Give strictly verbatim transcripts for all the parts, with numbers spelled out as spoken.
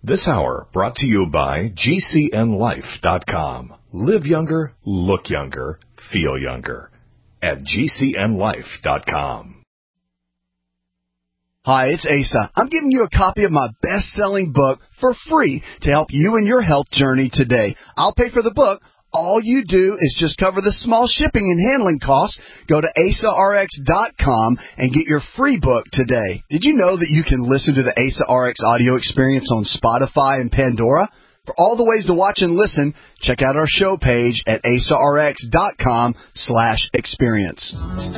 This hour brought to you by G C N life dot com. Live younger, look younger, feel younger at G C N life dot com. Hi, it's Asa. I'm giving you a copy of my best-selling book for free to help you in your health journey today. I'll pay for the book. All you do is just cover the small shipping and handling costs. Go to asa r x dot com and get your free book today. Did you know that you can listen to the Asa R X audio experience on Spotify and Pandora? For all the ways to watch and listen, check out our show page at asa r x dot com slash experience.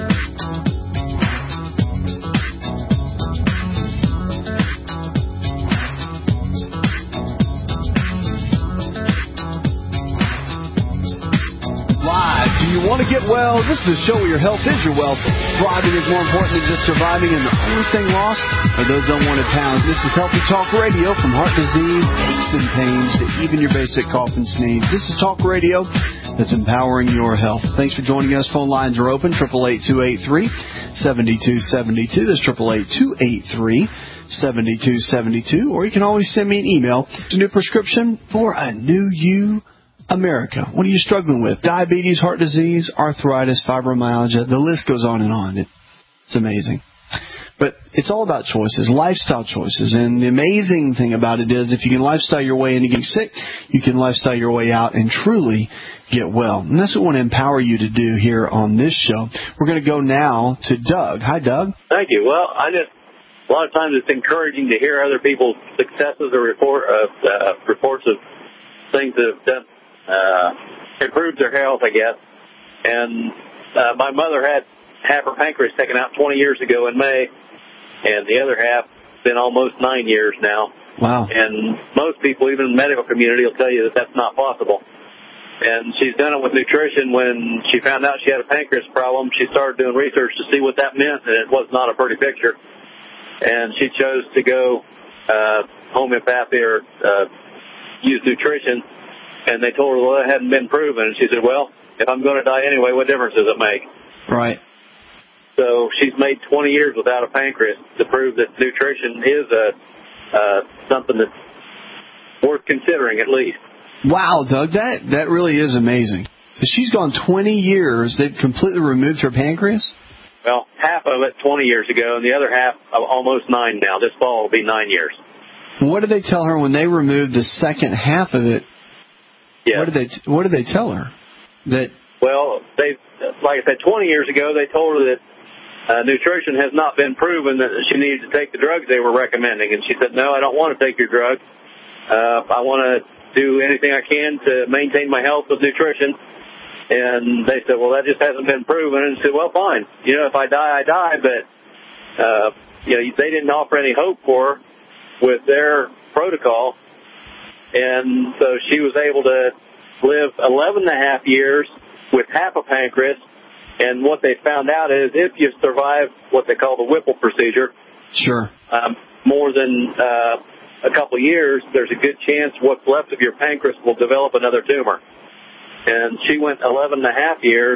Do you want to get well? This is a show where your health is your wealth. Thriving is more important than just surviving, and the only thing lost are those unwanted pounds. This is Healthy Talk Radio, from heart disease, aches and pains, to even your basic cough and sneeze. This is Talk Radio that's empowering your health. Thanks for joining us. Phone lines are open, eight eight eight, two eight three, seven two seven two. That's eight eight eight, two eight three, seven two seven two. Or you can always send me an email. It's a new prescription for a new you. America. What are you struggling with? Diabetes, heart disease, arthritis, fibromyalgia. The list goes on and on. It, it's amazing. But it's all about choices, lifestyle choices. And the amazing thing about it is if you can lifestyle your way into getting sick, you can lifestyle your way out and truly get well. And that's what we want to empower you to do here on this show. We're going to go now to Doug. Hi, Doug. Thank you. Well, I just, a lot of times it's encouraging to hear other people's successes or report, uh, uh, reports of things that have done Uh, improved their health, I guess. And uh, my mother had half her pancreas taken out twenty years ago in May, and the other half been almost nine years now. Wow. And most people, even in the medical community, will tell you that that's not possible. And she's done it with nutrition. When she found out she had a pancreas problem, she started doing research to see what that meant, and it was not a pretty picture. And she chose to go uh, homeopathy or uh, use nutrition. And they told her, well, it hadn't been proven. And she said, well, if I'm going to die anyway, what difference does it make? Right. So she's made twenty years without a pancreas to prove that nutrition is a uh, something that's worth considering at least. Wow, Doug, that, that really is amazing. So she's gone twenty years. They've completely removed her pancreas? Well, half of it twenty years ago, and the other half almost nine now. This fall will be nine years. What did they tell her when they removed the second half of it? Yes. What did they What did they tell her? That well, they like I said, twenty years ago, they told her that uh, nutrition has not been proven, that she needed to take the drugs they were recommending, and she said, "No, I don't want to take your drug. Uh, I want to do anything I can to maintain my health with nutrition." And they said, "Well, that just hasn't been proven." And she said, "Well, fine. You know, if I die, I die." But uh, you know, they didn't offer any hope for her with their protocol. And so she was able to live eleven and a half years with half a pancreas. And what they found out is if you survive what they call the Whipple procedure, sure, um, more than uh, a couple of years, there's a good chance what's left of your pancreas will develop another tumor. And she went eleven and a half years,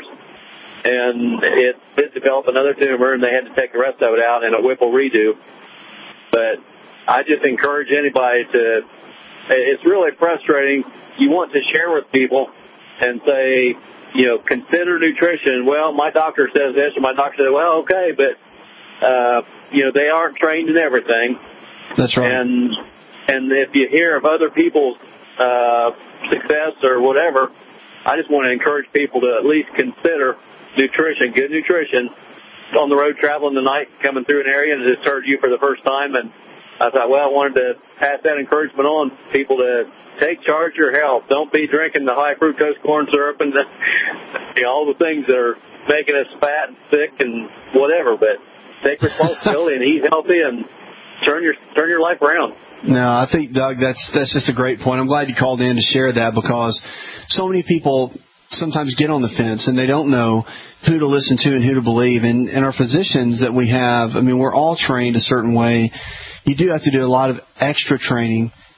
and it did develop another tumor, and they had to take the rest of it out in a Whipple redo. But I just encourage anybody to... It's really frustrating. You want to share with people and say, you know, consider nutrition. Well, my doctor says this, or my doctor says, well, okay, but, uh, you know, they aren't trained in everything. That's right. And and if you hear of other people's uh, success or whatever, I just want to encourage people to at least consider nutrition, good nutrition, on the road traveling tonight, coming through an area and it just heard you for the first time. And I thought, well, I wanted to pass that encouragement on to people to take charge of your health. Don't be drinking the high fructose corn syrup and the, you know, all the things that are making us fat and sick and whatever. But take responsibility and eat healthy and turn your turn your life around. No, I think, Doug, that's that's just a great point. I'm glad you called in to share that, because so many people sometimes get on the fence and they don't know who to listen to and who to believe. And, and our physicians that we have, I mean, we're all trained a certain way. You do have to do a lot of extra training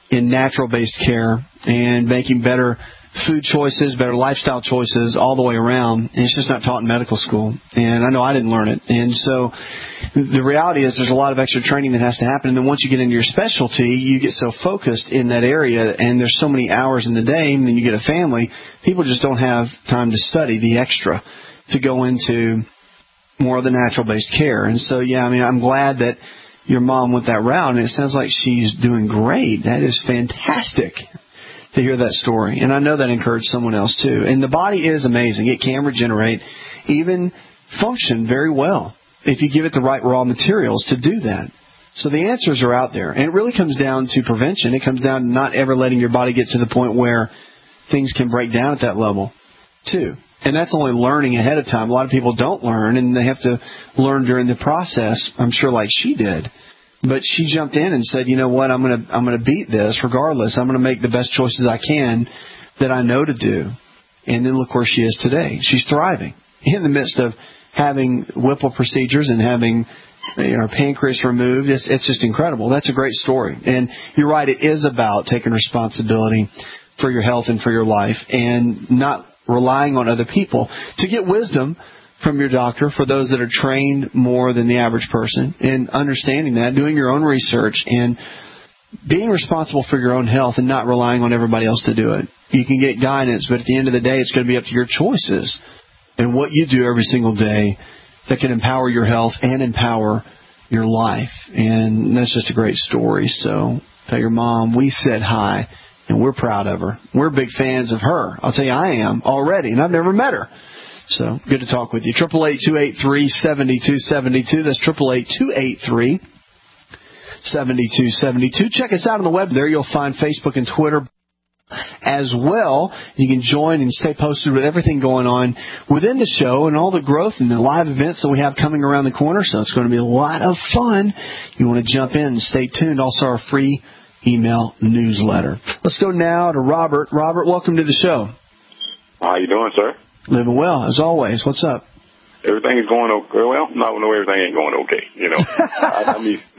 in natural-based care and making better food choices, better lifestyle choices all the way around. And it's just not taught in medical school. And I know I didn't learn it. And so the reality is there's a lot of extra training that has to happen. And then once you get into your specialty, you get so focused in that area, and there's so many hours in the day, and then you get a family, people just don't have time to study the extra to go into more of the natural-based care. And so, yeah, I mean, I'm glad that your mom went that route, and it sounds like she's doing great. That is fantastic to hear that story. And I know that encouraged someone else, too. And the body is amazing. It can regenerate, even function very well if you give it the right raw materials to do that. So the answers are out there. And it really comes down to prevention. It comes down to not ever letting your body get to the point where things can break down at that level, too. And that's only learning ahead of time. A lot of people don't learn, and they have to learn during the process, I'm sure, like she did. But she jumped in and said, you know what, I'm going to I'm going to beat this regardless. I'm going to make the best choices I can that I know to do. And then look where she is today. She's thriving in the midst of having Whipple procedures and having, you know, her pancreas removed. It's, it's just incredible. That's a great story. And you're right, it is about taking responsibility for your health and for your life and not relying on other people to get wisdom from your doctor, for those that are trained more than the average person, and understanding that, doing your own research, and being responsible for your own health and not relying on everybody else to do it. You can get guidance, but at the end of the day, it's going to be up to your choices and what you do every single day that can empower your health and empower your life. And that's just a great story. So tell your mom we said hi. And we're proud of her. We're big fans of her. I'll tell you, I am already, and I've never met her. So good to talk with you. Triple eight two eight three seventy two seventy two. That's triple eight two eight three seventy two seventy two. Check us out on the web. There you'll find Facebook and Twitter as well. You can join and stay posted with everything going on within the show and all the growth and the live events that we have coming around the corner. So it's going to be a lot of fun. You want to jump in and stay tuned. Also, our free email newsletter. Let's go now to Robert. Robert, welcome to the show. How you doing, sir? Living well, as always. What's up? Everything is going okay. Well, no, no, everything ain't going okay. You know, I, I mean,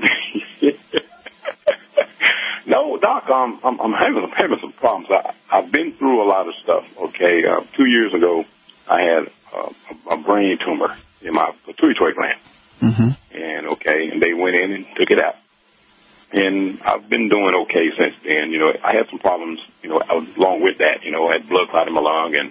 no, Doc, um, I'm, I'm having, I'm having some problems. I, I've been through a lot of stuff. Okay, uh, two years ago, I had uh, a, a brain tumor in my pituitary gland, mm-hmm. and okay, and they went in and took it out. And I've been doing okay since then. You know, I had some problems, you know, along with that. You know, I had blood clot in my lung and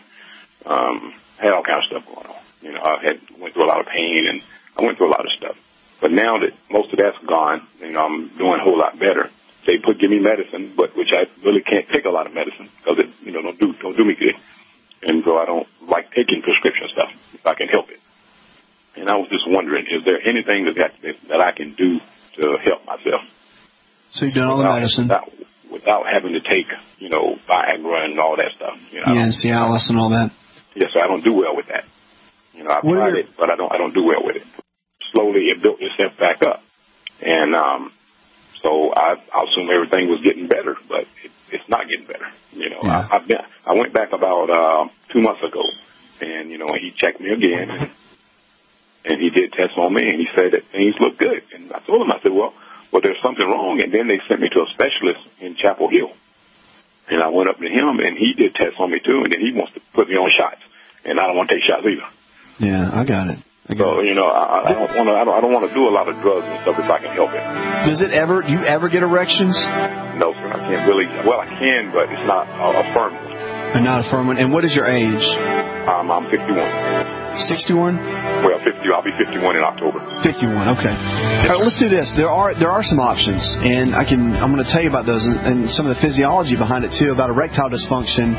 um, had all kinds of stuff going on. You know, I had went through a lot of pain, and I went through a lot of stuff. But now that most of that's gone, you know, I'm doing a whole lot better. They put give me medicine, but which I really can't take a lot of medicine because it, you know, don't do don't do me good. And so I don't like taking prescription stuff if I can help it. And I was just wondering, is there anything that that I can do to help myself? So you've done all without, the medicine? Without, without having to take, you know, Viagra and all that stuff. You know, yeah, Cialis and all that. Yes, I don't do well with that. You know, I've what tried it, but I don't I don't do well with it. Slowly it built itself back up. And um, so I, I assume everything was getting better, but it, it's not getting better. You know, yeah. I, I've been, I went back about uh, two months ago, and, you know, he checked me again, and, and he did tests on me, and he said that things look good. And I told him, I said, well, well, there's something wrong. And then they sent me to a specialist in Chapel Hill. And I went up to him, and he did tests on me, too, and then he wants to put me on shots. And I don't want to take shots either. Yeah, I got it. I got so, it. you know, I, I don't want to I don't, I don't want to do a lot of drugs and stuff if I can help it. Does it ever, do you ever get erections? No, sir, I can't really. Well, I can, but it's not a, a firm one. And not a firm one. And what is your age? Um, I'm fifty-one. sixty-one? Well, fifty. I'll be fifty-one in October. fifty-one. Okay. All right. Let's do this. There are there are some options, and I can I'm going to tell you about those and, and some of the physiology behind it too, about erectile dysfunction,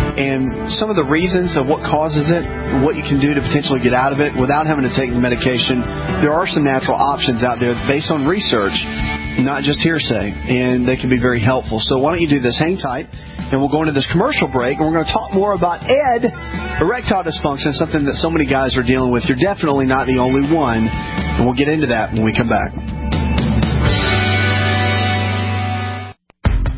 and some of the reasons of what causes it, what you can do to potentially get out of it without having to take the medication. There are some natural options out there based on research, not just hearsay, and they can be very helpful. So why don't you do this? Hang tight. And we'll go into this commercial break, and we're going to talk more about E D, erectile dysfunction, something that so many guys are dealing with. You're definitely not the only one, and we'll get into that when we come back.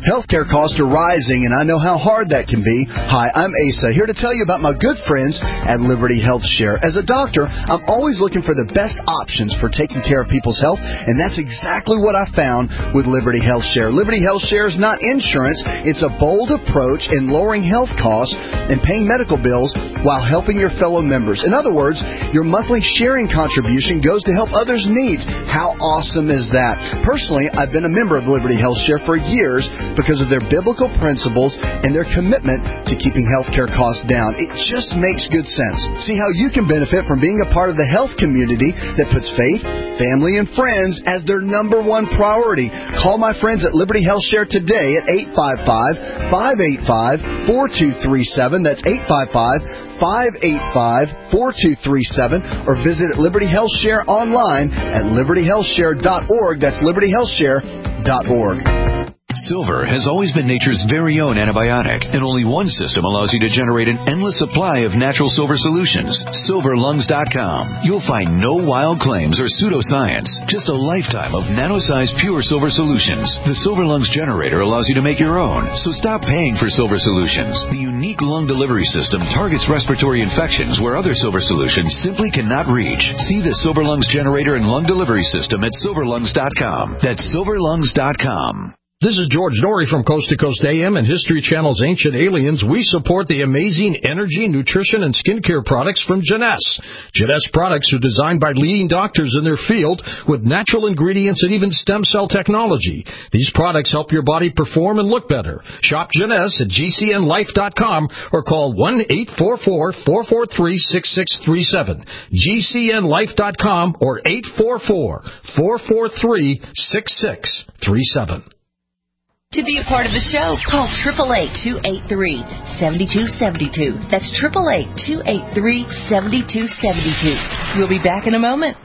Healthcare costs are rising, and I know how hard that can be. Hi, I'm Asa, here to tell you about my good friends at Liberty Health Share. As a doctor, I'm always looking for the best options for taking care of people's health, and that's exactly what I found with Liberty Health Share. Liberty Health Share is not insurance. It's a bold approach in lowering health costs and paying medical bills while helping your fellow members. In other words, your monthly sharing contribution goes to help others' needs. How awesome is that? Personally, I've been a member of Liberty Health Share for years because of their biblical principles and their commitment to keeping healthcare costs down. It just makes good sense. See how you can benefit from being a part of the health community that puts faith, family, and friends as their number one priority. Call my friends at Liberty Health Share today at eight five five, five eight five, four two three seven. That's eight five five, five eight five, four two three seven, or visit Liberty Health Share online at liberty health share dot org. That's liberty health share dot org. Silver has always been nature's very own antibiotic, and only one system allows you to generate an endless supply of natural silver solutions. silver lungs dot com. You'll find no wild claims or pseudoscience, just a lifetime of nano-sized pure silver solutions. The Silver Lungs generator allows you to make your own, so stop paying for silver solutions. The unique lung delivery system targets respiratory infections where other silver solutions simply cannot reach. See the Silver Lungs generator and lung delivery system at silver lungs dot com. That's silver lungs dot com. This is George Norrie from Coast to Coast A M and History Channel's Ancient Aliens. We support the amazing energy, nutrition, and skincare products from Jeunesse. Jeunesse products are designed by leading doctors in their field with natural ingredients and even stem cell technology. These products help your body perform and look better. Shop Jeunesse at G C N life dot com or call one eight four four, four four three, six six three seven. G C N life dot com or eight four four, four four three, six six three seven. To be a part of the show, call eight eight eight, two eight three, seven two seven two. That's eight eight eight, two eight three, seven two seven two. We'll be back in a moment.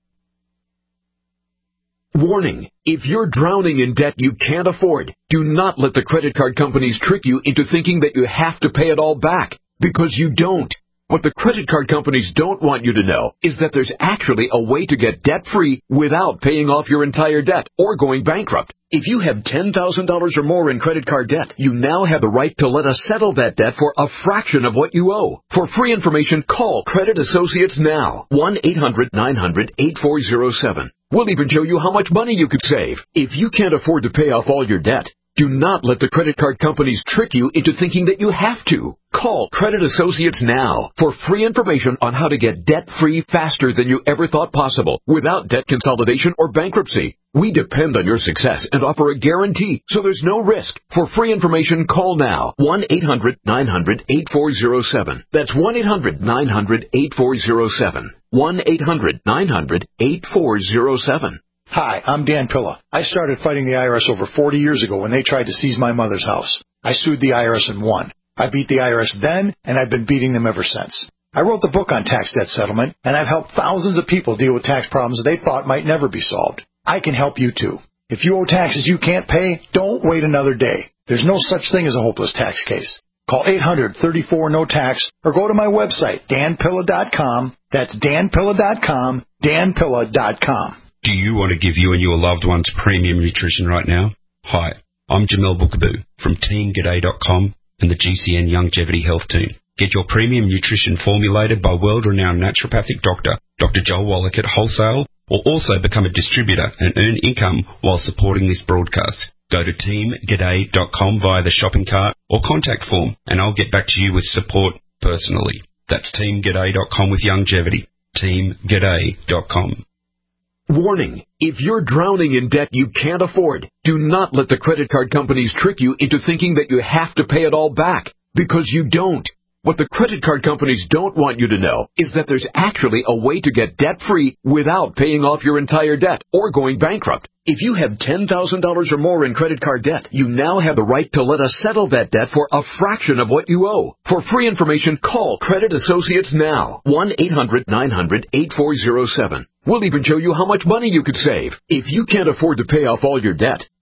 Warning, if you're drowning in debt you can't afford, do not let the credit card companies trick you into thinking that you have to pay it all back, because you don't. What the credit card companies don't want you to know is that there's actually a way to get debt-free without paying off your entire debt or going bankrupt. If you have ten thousand dollars or more in credit card debt, you now have the right to let us settle that debt for a fraction of what you owe. For free information, call Credit Associates now. one eight hundred, nine hundred, eight four zero seven. We'll even show you how much money you could save. If you can't afford to pay off all your debt, do not let the credit card companies trick you into thinking that you have to. Call Credit Associates now for free information on how to get debt-free faster than you ever thought possible without debt consolidation or bankruptcy. We depend on your success and offer a guarantee, so there's no risk. For free information, call now. one eight hundred, nine hundred, eight four zero seven. That's one eight hundred, nine hundred, eight four zero seven. one eight hundred, nine hundred, eight four zero seven. Hi, I'm Dan Pilla. I started fighting the I R S over forty years ago when they tried to seize my mother's house. I sued the I R S and won. I beat the I R S then, and I've been beating them ever since. I wrote the book on tax debt settlement, and I've helped thousands of people deal with tax problems they thought might never be solved. I can help you too. If you owe taxes you can't pay, don't wait another day. There's no such thing as a hopeless tax case. Call eight hundred, thirty-four, no tax or go to my website, dan pilla dot com. That's dan pilla dot com, dan pilla dot com. Do you want to give you and your loved ones premium nutrition right now? Hi, I'm Jamel Bookaboo from team g'day dot com and the G C N Longevity Health Team. Get your premium nutrition formulated by world-renowned naturopathic doctor, Doctor Joel Wallach at wholesale, or also become a distributor and earn income while supporting this broadcast. Go to team g'day dot com via the shopping cart or contact form, and I'll get back to you with support personally. That's team g'day dot com with longevity. team g'day dot com. Warning, if you're drowning in debt you can't afford, do not let the credit card companies trick you into thinking that you have to pay it all back, because you don't. What the credit card companies don't want you to know is that there's actually a way to get debt-free without paying off your entire debt or going bankrupt. If you have ten thousand dollars or more in credit card debt, you now have the right to let us settle that debt for a fraction of what you owe. For free information, call Credit Associates now. one eight hundred, nine hundred, eight four zero seven. We'll even show you how much money you could save. If you can't afford to pay off all your debt,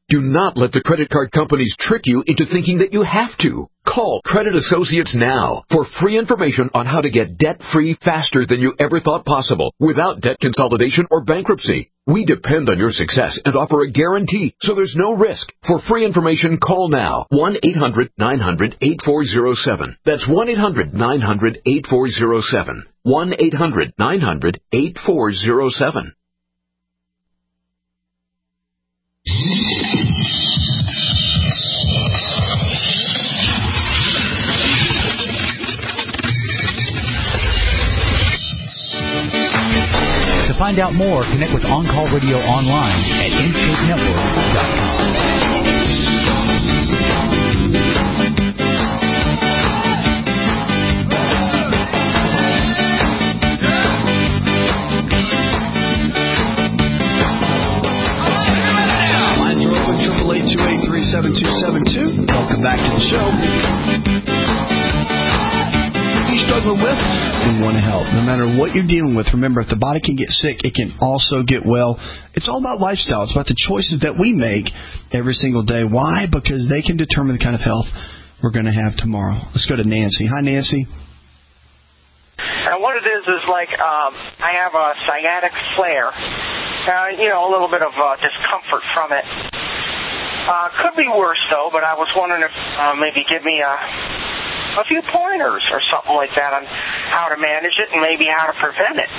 Do not let the credit card companies trick you into thinking that you have to. Call Credit Associates now for free information on how to get debt-free faster than you ever thought possible without debt consolidation or bankruptcy. We depend on your success and offer a guarantee, so there's no risk. For free information, call now. one eight hundred nine hundred eighty-four oh seven. That's one eight hundred nine hundred eighty-four oh seven. one eight hundred nine hundred eighty-four oh seven. To find out more, connect with On Call Radio online at in shape network dot com. Lines are open, eight eight eight, two eight three, seven two seven two. Welcome back to the show. Struggling with and want to help. No matter what you're dealing with, remember, if the body can get sick, it can also get well. It's all about lifestyle. It's about the choices that we make every single day. Why? Because they can determine the kind of health we're going to have tomorrow. Let's go to Nancy. Hi, Nancy. And what it is is like um, I have a sciatic flare. Uh, you know, a little bit of uh, discomfort from it. Uh, could be worse, though, but I was wondering if uh, maybe give me a... a few pointers or something like that on how to manage it and maybe how to prevent it.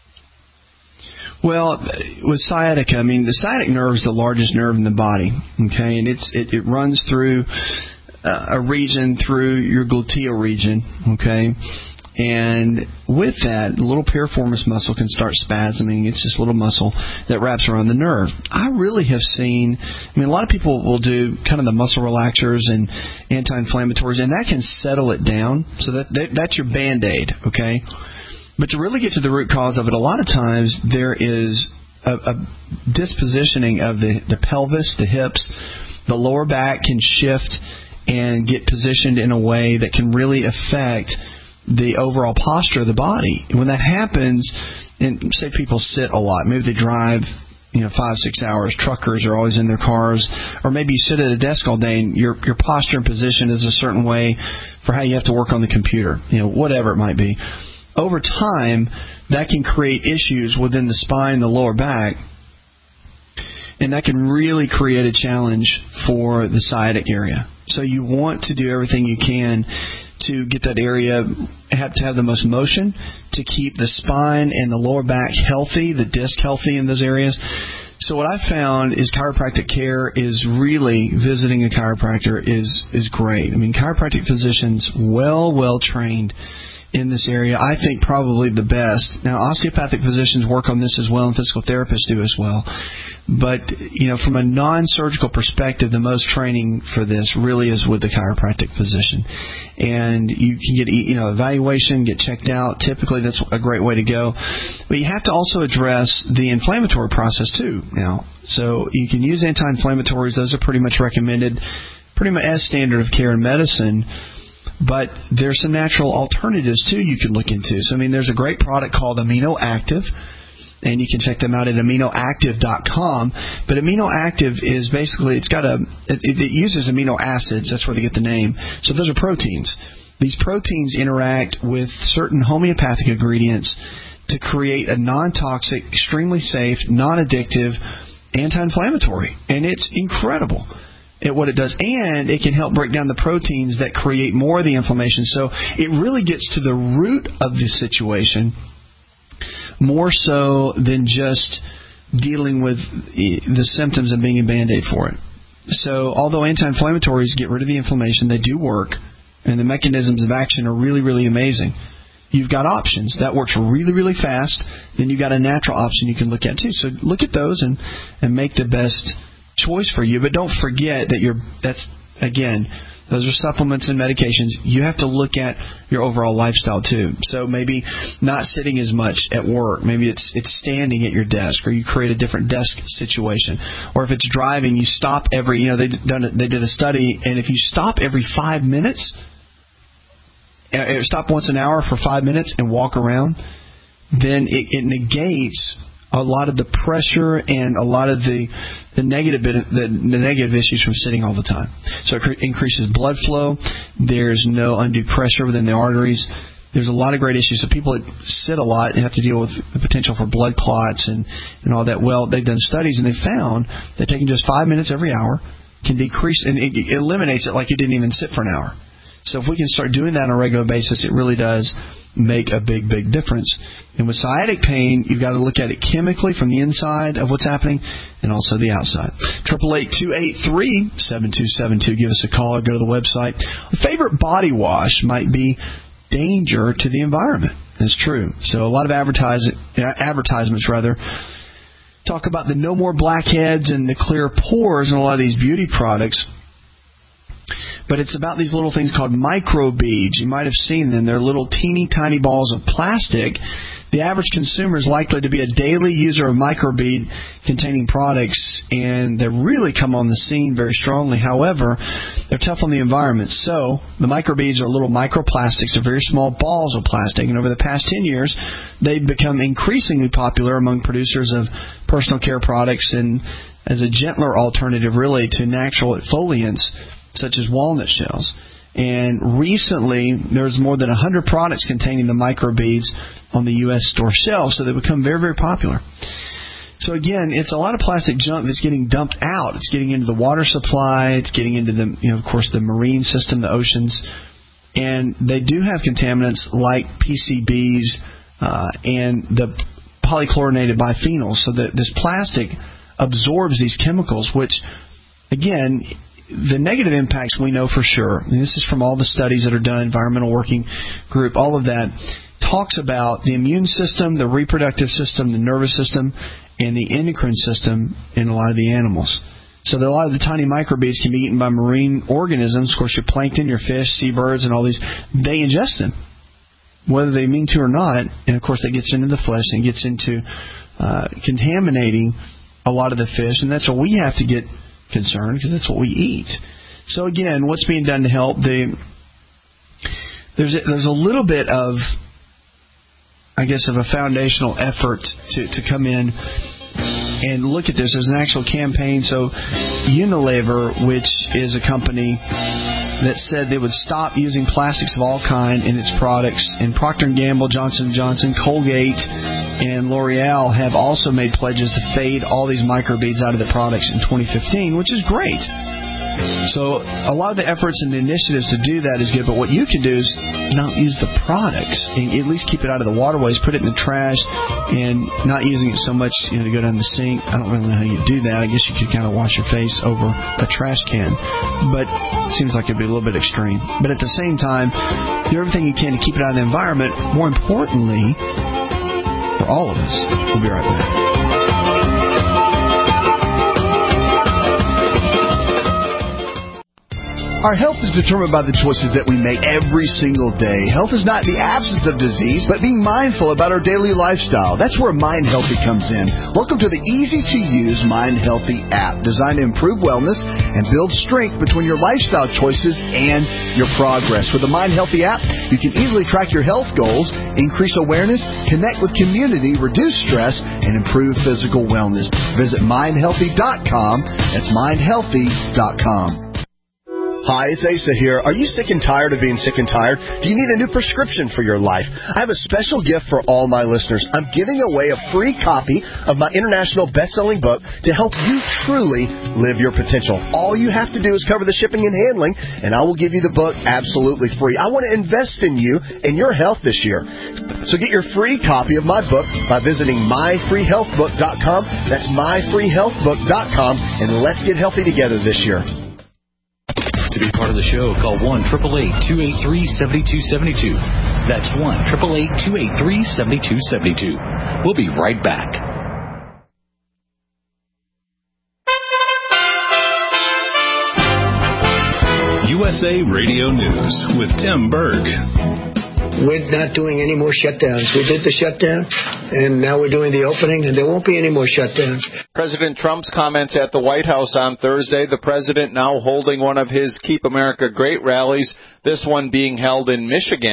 Well, with sciatica, I mean, the sciatic nerve is the largest nerve in the body, okay, and it's it, it runs through uh, a region through your gluteal region, okay, and with that, the little piriformis muscle can start spasming. It's this little muscle that wraps around the nerve. I really have seen, I mean, a lot of people will do kind of the muscle relaxers and anti-inflammatories, and that can settle it down. So that, that that's your Band-Aid, okay? But to really get to the root cause of it, a lot of times there is a, a dispositioning of the, the pelvis, the hips. The lower back can shift and get positioned in a way that can really affect the overall posture of the body. When that happens, and say people sit a lot, maybe they drive, you know, five, six hours, truckers are always in their cars, or maybe you sit at a desk all day and your your posture and position is a certain way for how you have to work on the computer, you know, whatever it might be. Over time, that can create issues within the spine, the lower back, and that can really create a challenge for the sciatic area. So you want to do everything you can to get that area, have to have the most motion, to keep the spine and the lower back healthy, the disc healthy in those areas. So what I found is chiropractic care is really, visiting a chiropractor is is great. I mean, chiropractic physicians, well, well trained in this area. I think probably the best. Now, osteopathic physicians work on this as well, and physical therapists do as well. But, you know, from a non-surgical perspective, the most training for this really is with the chiropractic physician. And you can get, you know, evaluation, get checked out. Typically, that's a great way to go. But you have to also address the inflammatory process, too, now. So you can use anti-inflammatories. Those are pretty much recommended, pretty much as standard of care in medicine. But there's some natural alternatives, too, you can look into. So, I mean, there's a great product called Amino Active, and you can check them out at amino active dot com. But Amino Active is basically, it's got a, it, it uses amino acids. That's where they get the name. So those are proteins. These proteins interact with certain homeopathic ingredients to create a non-toxic, extremely safe, non-addictive anti-inflammatory. And it's incredible at what it does, and it can help break down the proteins that create more of the inflammation. So it really gets to the root of the situation, more so than just dealing with the symptoms and being a Band-Aid for it. So although anti-inflammatories get rid of the inflammation, they do work, and the mechanisms of action are really, really amazing. You've got options. That works really, really fast. Then you've got a natural option you can look at, too. So look at those and, and make the best choice for you. But don't forget that you're, that's, again, those are supplements and medications. You have to look at your overall lifestyle, too. So maybe not sitting as much at work. Maybe it's it's standing at your desk, or you create a different desk situation. Or if it's driving, you stop every, you know, they done a, they did a study, and if you stop every five minutes, stop once an hour for five minutes and walk around, then it, it negates a a lot of the pressure and a lot of the the negative bit, the, the negative issues from sitting all the time. So it cre- increases blood flow. There's no undue pressure within the arteries. There's a lot of great issues. So people that sit a lot have to deal with the potential for blood clots and, and all that. Well, they've done studies, and they found that taking just five minutes every hour can decrease, and it, it eliminates it like you didn't even sit for an hour. So if we can start doing that on a regular basis, it really does make a big, big difference. And with sciatic pain, you've got to look at it chemically from the inside of what's happening and also the outside. eight eight eight, two eight three, seven two seven two. Give us a call or go to the website. A favorite body wash might be danger to the environment. That's true. So a lot of advertise, advertisements rather talk about the no more blackheads and the clear pores in a lot of these beauty products. But it's about these little things called microbeads. You might have seen them. They're little teeny tiny balls of plastic. The average consumer is likely to be a daily user of microbead containing products, and they really come on the scene very strongly. However, they're tough on the environment. So the microbeads are little microplastics. They're very small balls of plastic, and over the past ten years, they've become increasingly popular among producers of personal care products and as a gentler alternative, really, to natural exfoliants such as walnut shells. And recently, there's more than one hundred products containing the microbeads on the U S store shelves, so they've become very, very popular. So again, it's a lot of plastic junk that's getting dumped out. It's getting into the water supply. It's getting into the, you know, of course, the marine system, the oceans. And they do have contaminants like P C Bs uh, and the polychlorinated biphenyls. So that this plastic absorbs these chemicals, which, again, the negative impacts we know for sure, and this is from all the studies that are done, Environmental Working Group, all of that, talks about the immune system, the reproductive system, the nervous system, and the endocrine system in a lot of the animals. So that a lot of the tiny microbeads can be eaten by marine organisms. Of course, your plankton, your fish, seabirds, and all these, they ingest them, whether they mean to or not. And, of course, that gets into the flesh and gets into uh, contaminating a lot of the fish, and that's what we have to get concerned, because that's what we eat. So again, what's being done to help? The, there's a, there's a little bit of, I guess, of a foundational effort to, to come in and look at this. There's an actual campaign. So Unilever, which is a company that said they would stop using plastics of all kind in its products, and Procter and Gamble, Johnson and Johnson, Colgate, and L'Oreal have also made pledges to fade all these microbeads out of the products in twenty fifteen, which is great. So a lot of the efforts and the initiatives to do that is good, but what you can do is not use the products, and at least keep it out of the waterways, put it in the trash, and not using it so much, you know, to go down the sink. I don't really know how you do that. I guess you could kind of wash your face over a trash can, but it seems like it'd be a little bit extreme. But at the same time, do everything you can to keep it out of the environment. More importantly, for all of us. We'll be right back. Our health is determined by the choices that we make every single day. Health is not the absence of disease, but being mindful about our daily lifestyle. That's where Mind Healthy comes in. Welcome to the easy-to-use Mind Healthy app, designed to improve wellness and build strength between your lifestyle choices and your progress. With the Mind Healthy app, you can easily track your health goals, increase awareness, connect with community, reduce stress, and improve physical wellness. Visit mind healthy dot com. That's mind healthy dot com. Hi, it's Asa here. Are you sick and tired of being sick and tired? Do you need a new prescription for your life? I have a special gift for all my listeners. I'm giving away a free copy of my international best-selling book to help you truly live your potential. All you have to do is cover the shipping and handling, and I will give you the book absolutely free. I want to invest in you and your health this year. So get your free copy of my book by visiting my free health book dot com. That's my free health book dot com, and let's get healthy together this year. To be part of the show, call one eight eight eight, two eight three, seven two seven two. That's one eight eight eight, two eight three, seven two seven two. We'll be right back. U S A Radio News with Tim Berg. We're not doing any more shutdowns. We did the shutdown, and now we're doing the opening, and there won't be any more shutdowns. President Trump's comments at the White House on Thursday, the president now holding one of his Keep America Great rallies, this one being held in Michigan.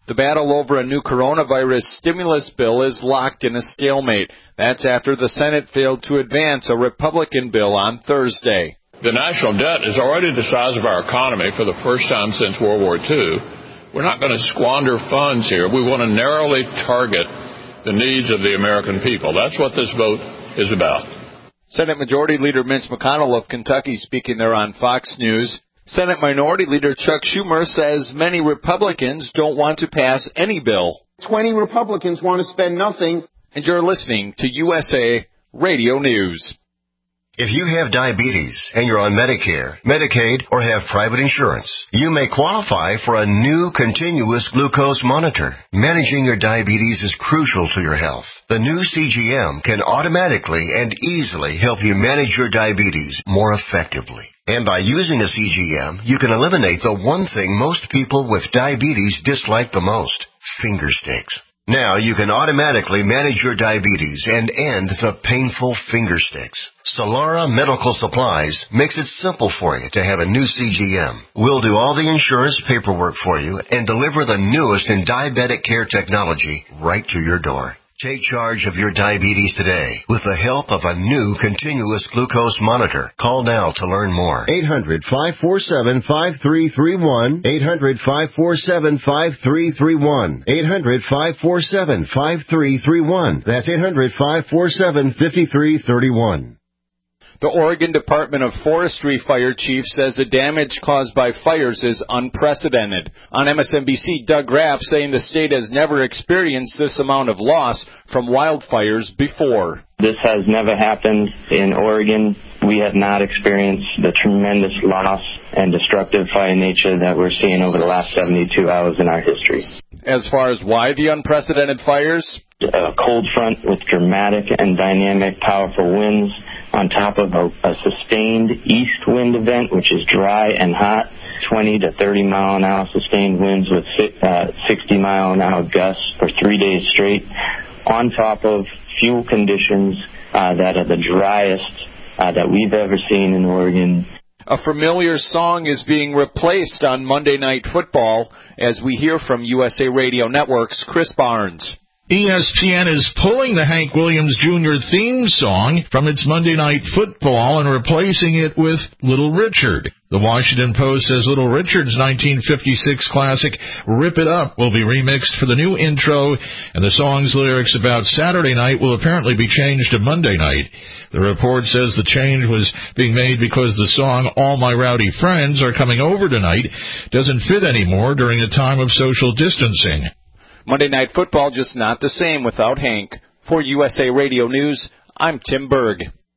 The battle over a new coronavirus stimulus bill is locked in a stalemate. That's after the Senate failed to advance a Republican bill on Thursday. The national debt is already the size of our economy for the first time since World War Two. We're not going to squander funds here. We want to narrowly target the needs of the American people. That's what this vote is about. Senate Majority Leader Mitch McConnell of Kentucky speaking there on Fox News. Senate Minority Leader Chuck Schumer says many Republicans don't want to pass any bill. twenty Republicans want to spend nothing. And you're listening to U S A Radio News. If you have diabetes and you're on Medicare, Medicaid, or have private insurance, you may qualify for a new continuous glucose monitor. Managing your diabetes is crucial to your health. The new C G M can automatically and easily help you manage your diabetes more effectively. And by using a C G M, you can eliminate the one thing most people with diabetes dislike the most, finger sticks. Now you can automatically manage your diabetes and end the painful finger sticks. Solara Medical Supplies makes it simple for you to have a new C G M. We'll do all the insurance paperwork for you and deliver the newest in diabetic care technology right to your door. Take charge of your diabetes today with the help of a new continuous glucose monitor. Call now to learn more. eight hundred, five four seven, five three three one. eight hundred, five four seven, five three three one. eight hundred, five four seven, five three three one. That's eight hundred, five four seven, five three three one. The Oregon Department of Forestry fire chief says the damage caused by fires is unprecedented. On M S N B C, Doug Graff saying the state has never experienced this amount of loss from wildfires before. This has never happened in Oregon. We have not experienced the tremendous loss and destructive fire nature that we're seeing over the last seventy-two hours in our history. As far as why the unprecedented fires? A cold front with dramatic and dynamic powerful winds, on top of a, a sustained east wind event, which is dry and hot, twenty to thirty mile an hour sustained winds with uh, sixty mile an hour gusts for three days straight, on top of fuel conditions uh, that are the driest uh, that we've ever seen in Oregon. A familiar song is being replaced on Monday Night Football as we hear from U S A Radio Network's Chris Barnes. E S P N is pulling the Hank Williams Junior theme song from its Monday Night Football and replacing it with Little Richard. The Washington Post says Little Richard's nineteen fifty-six classic Rip It Up will be remixed for the new intro, and the song's lyrics about Saturday night will apparently be changed to Monday night. The report says the change was being made because the song All My Rowdy Friends Are Coming Over Tonight doesn't fit anymore during a time of social distancing. Monday Night Football just not the same without Hank. For U S A Radio News, I'm Tim Berg.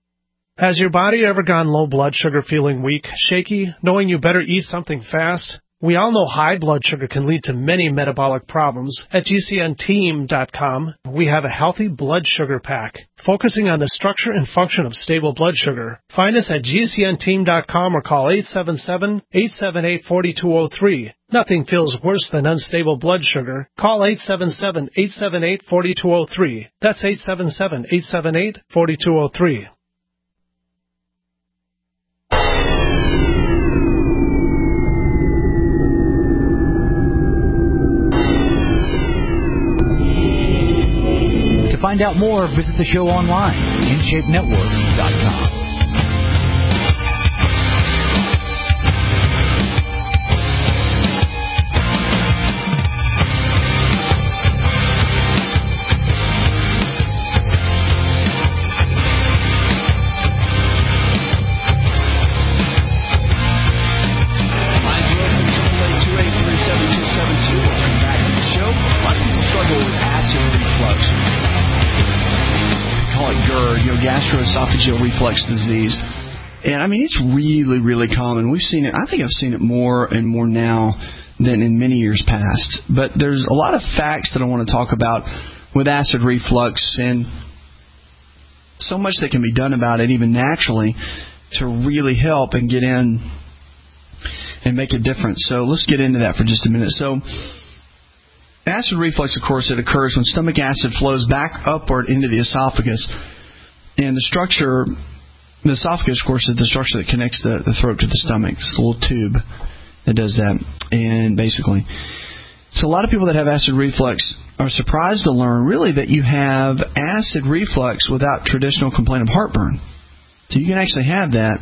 Has your body ever gone low blood sugar, feeling weak, shaky, knowing you better eat something fast? We all know high blood sugar can lead to many metabolic problems. At G C N team dot com, we have a healthy blood sugar pack, focusing on the structure and function of stable blood sugar. Find us at G C N team dot com or call eight seven seven, eight seven eight, four two zero three. Nothing feels worse than unstable blood sugar. Call eight seven seven, eight seven eight, four two zero three. That's eight seven seven, eight seven eight, four two zero three. To find out more, visit the show online, in shape network dot com. Gastroesophageal reflux disease. And, I mean, it's really, really common. We've seen it. I think I've seen it more and more now than in many years past. But there's a lot of facts that I want to talk about with acid reflux and so much that can be done about it, even naturally, to really help and get in and make a difference. So let's get into that for just a minute. So acid reflux, of course, it occurs when stomach acid flows back upward into the esophagus. And the structure, the esophagus, of course, is the structure that connects the, the throat to the stomach. It's a little tube that does that. And basically, So a lot of people that have acid reflux are surprised to learn really that you have acid reflux without traditional complaint of heartburn. So you can actually have that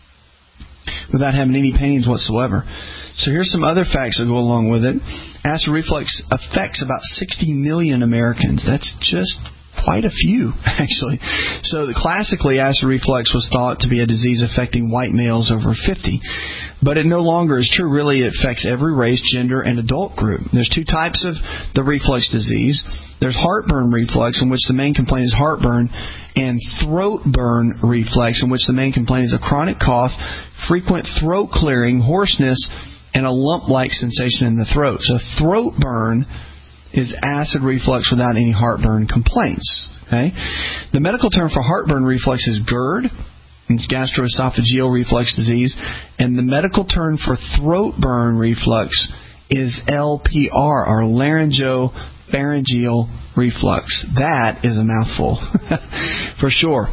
without having any pains whatsoever. So here's some other facts that go along with it. Acid reflux affects about sixty million Americans. That's just quite a few, actually. So classically, acid reflux was thought to be a disease affecting white males over fifty. But it no longer is true. Really, it affects every race, gender, and adult group. There's two types of the reflux disease. There's heartburn reflux, in which the main complaint is heartburn, and throat burn reflux, in which the main complaint is a chronic cough, frequent throat clearing, hoarseness, and a lump-like sensation in the throat. So throat burn is acid reflux without any heartburn complaints. Okay, the medical term for heartburn reflux is GERD. It's gastroesophageal reflux disease, and the medical term for throat burn reflux is L P R, or laryngopharyngeal reflux. That is a mouthful, for sure.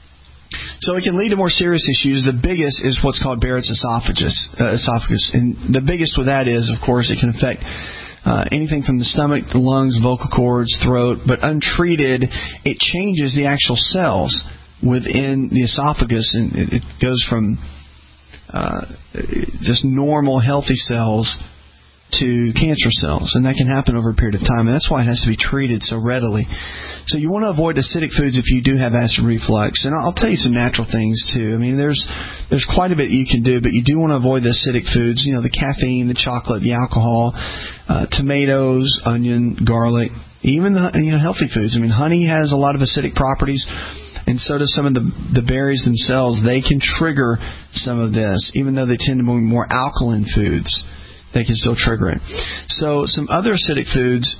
So it can lead to more serious issues. The biggest is what's called Barrett's esophagus, uh, esophagus, and the biggest with that is, of course, it can affect Uh, anything from the stomach, the lungs, vocal cords, throat, but untreated, it changes the actual cells within the esophagus, and it, it goes from uh, just normal, healthy cells to cancer cells, and that can happen over a period of time, and that's why it has to be treated so readily. So you want to avoid acidic foods if you do have acid reflux, and I'll tell you some natural things too. I mean, there's there's quite a bit you can do, but you do want to avoid the acidic foods, you know, the caffeine, the chocolate, the alcohol, uh, tomatoes, onion, garlic, even the you know healthy foods. I mean, honey has a lot of acidic properties, and so does some of the the berries themselves. They can trigger some of this, even though they tend to be more alkaline foods. They can still trigger it. So some other acidic foods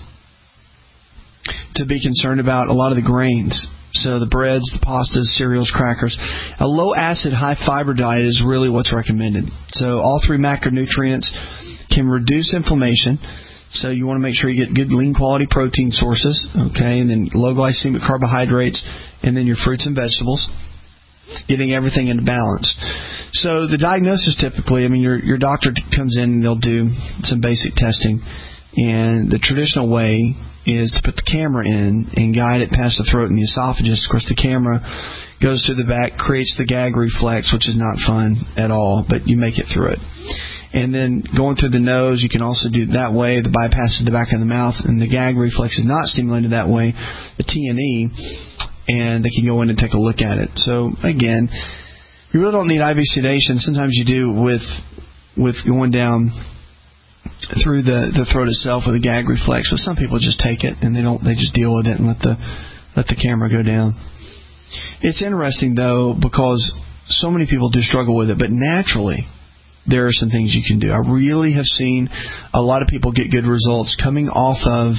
to be concerned about, a lot of the grains. So the breads, the pastas, cereals, crackers. A low-acid, high-fiber diet is really what's recommended. So all three macronutrients can reduce inflammation. So you want to make sure you get good, lean-quality protein sources, okay, and then low-glycemic carbohydrates, and then your fruits and vegetables. Getting everything into balance. So the diagnosis typically, I mean, your your doctor comes in and they'll do some basic testing, and the traditional way is to put the camera in and guide it past the throat and the esophagus. Of course, the camera goes through the back, creates the gag reflex, which is not fun at all, but you make it through it. And then going through the nose, you can also do it that way. The bypass is the back of the mouth, and the gag reflex is not stimulated that way. The T and E. And they can go in and take a look at it. So, again, you really don't need I V sedation. Sometimes you do with with going down through the, the throat itself with a gag reflex. But some people just take it and they don't. They just deal with it and let the let the camera go down. It's interesting, though, because so many people do struggle with it. But naturally, there are some things you can do. I really have seen a lot of people get good results coming off of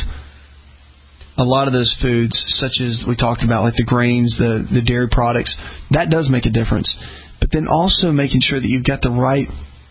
a lot of those foods, such as we talked about, like the grains, the, the dairy products. That does make a difference. But then also making sure that you've got the right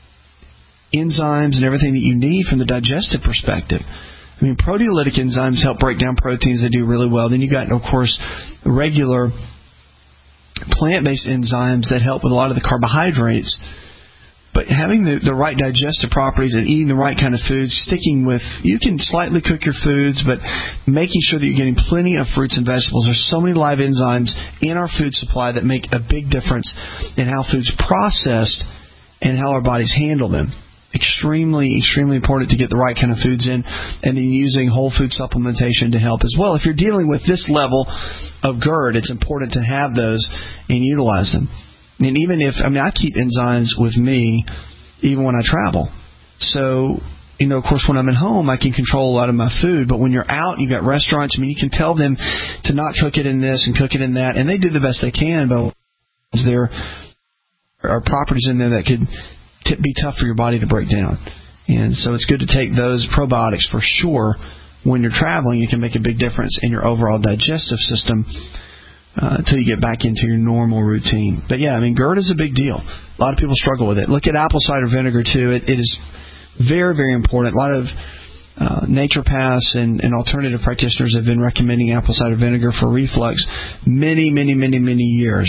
enzymes and everything that you need from the digestive perspective. I mean, proteolytic enzymes help break down proteins. They do really well. Then you've got, of course, regular plant-based enzymes that help with a lot of the carbohydrates. But having the, the right digestive properties and eating the right kind of foods, sticking with, you can slightly cook your foods, but making sure that you're getting plenty of fruits and vegetables. There's so many live enzymes in our food supply that make a big difference in how food's processed and how our bodies handle them. Extremely, extremely important to get the right kind of foods in, and then using whole food supplementation to help as well. If you're dealing with this level of GERD, it's important to have those and utilize them. And even if, I mean, I keep enzymes with me even when I travel. So, you know, of course, when I'm at home, I can control a lot of my food. But when you're out, you've got restaurants, I mean, you can tell them to not cook it in this and cook it in that. And they do the best they can, but there are properties in there that could t- be tough for your body to break down. And so it's good to take those probiotics for sure. When you're traveling, you can make a big difference in your overall digestive system. Uh, until you get back into your normal routine. But yeah, I mean, GERD is a big deal. A lot of people struggle with it. Look at apple cider vinegar, too. It, it is very, very important. A lot of uh, naturopaths and, and alternative practitioners have been recommending apple cider vinegar for reflux many, many, many, many years.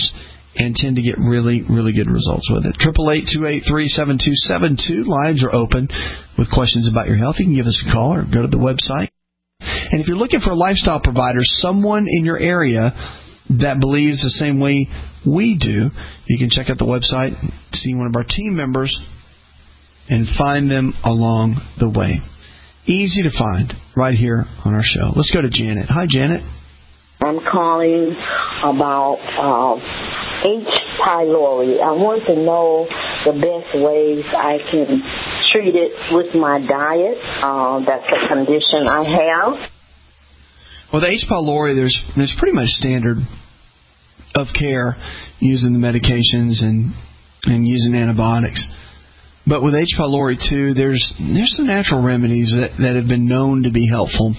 and tend to get really, really good results with it. eight eight eight, two eight three, seven two seven two. Lines are open with questions about your health. You can give us a call or go to the website. And if you're looking for a lifestyle provider, someone in your area that believes the same way we do, you can check out the website, see one of our team members, and find them along the way. Easy to find right here on our show. Let's go to Janet. Hi, Janet. I'm calling about uh, H. pylori. I want to know the best ways I can treat it with my diet. Uh, that's a condition I have. Well, the H. pylori, there's there's pretty much standard of care using the medications and and using antibiotics. But with H. pylori too, there's there's some natural remedies that, that have been known to be helpful.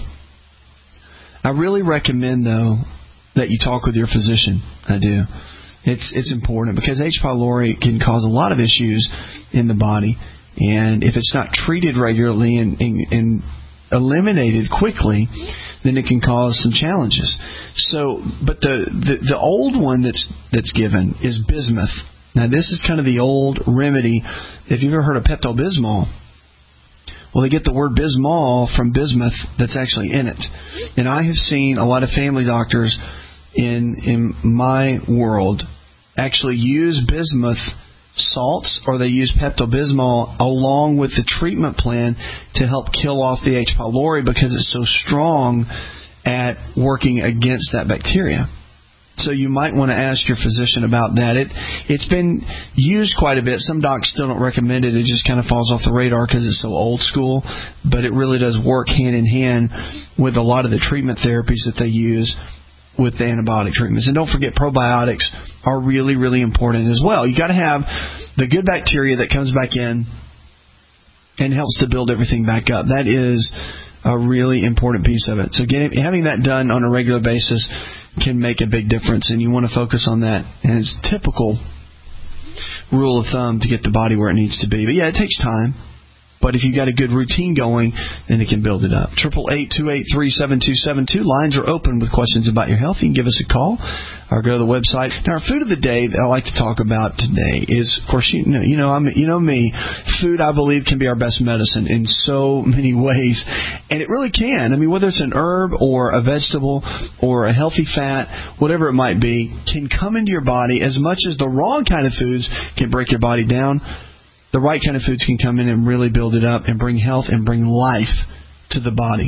I really recommend, though, that you talk with your physician. I do. It's it's important because H. pylori can cause a lot of issues in the body, and if it's not treated regularly and, and, and eliminated quickly, then it can cause some challenges. So, but the, the the old one that's that's given is bismuth. Now, this is kind of the old remedy. If you've ever heard of Pepto-Bismol, well, they get the word Bismol from bismuth that's actually in it. And I have seen a lot of family doctors in in my world actually use bismuth salts, or they use Pepto-Bismol along with the treatment plan to help kill off the H. pylori because it's so strong at working against that bacteria. So you might want to ask your physician about that. It, it's been used quite a bit. Some docs still don't recommend it. It just kind of falls off the radar because it's so old school. But it really does work hand in hand with a lot of the treatment therapies that they use with the antibiotic treatments. And don't forget, probiotics are really, really important as well. You got to have the good bacteria that comes back in and helps to build everything back up. That is a really important piece of it. So getting, having that done on a regular basis can make a big difference, and you want to focus on that. And it's typical rule of thumb to get the body where it needs to be. But yeah, it takes time. But if you've got a good routine going, then it can build it up. eight eight eight, two eight three, seven two seven two. Lines are open with questions about your health. You can give us a call or go to the website. Now, our food of the day that I like to talk about today is, of course, you know, you know, I'm, you know me. Food, I believe, can be our best medicine in so many ways, and it really can. I mean, whether it's an herb or a vegetable or a healthy fat, whatever it might be, can come into your body as much as the wrong kind of foods can break your body down. The right kind of foods can come in and really build it up and bring health and bring life to the body.